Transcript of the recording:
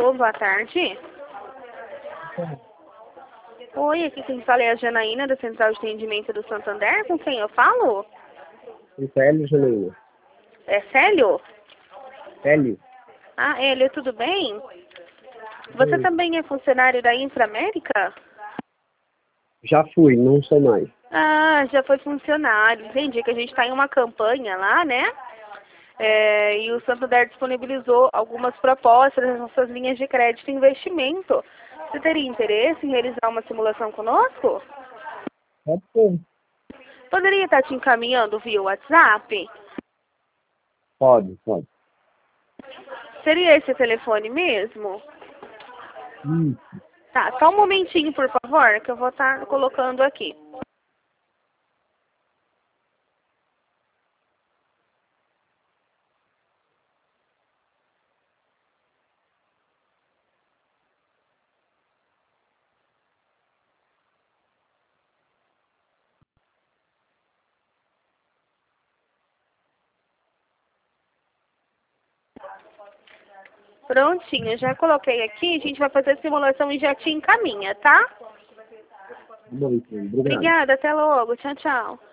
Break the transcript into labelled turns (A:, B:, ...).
A: Alô, boa tarde. Oi, aqui quem fala é a Janaína, da Central de Atendimento do Santander. Com quem eu falo?
B: O Célio, Janaína.
A: É Célio?
B: Célio?
A: Ah, Hélio, tudo bem? Você
B: Oi.
A: também é funcionário da Inframérica?
B: Já fui, não sou mais.
A: Ah, já foi funcionário. Entendi que a gente está em uma campanha lá, né? E o Santander disponibilizou algumas propostas nas nossas linhas de crédito e investimento. Você teria interesse em realizar uma simulação conosco?
B: Pode ser.
A: Poderia estar te encaminhando via WhatsApp?
B: Pode.
A: Seria esse telefone mesmo?
B: Isso.
A: Tá, só um momentinho, por favor, que eu vou estar colocando aqui. Prontinho, já coloquei aqui. A gente vai fazer a simulação e já te encaminha, tá?
B: Bom, então, obrigado.
A: Obrigada, até logo. Tchau, tchau.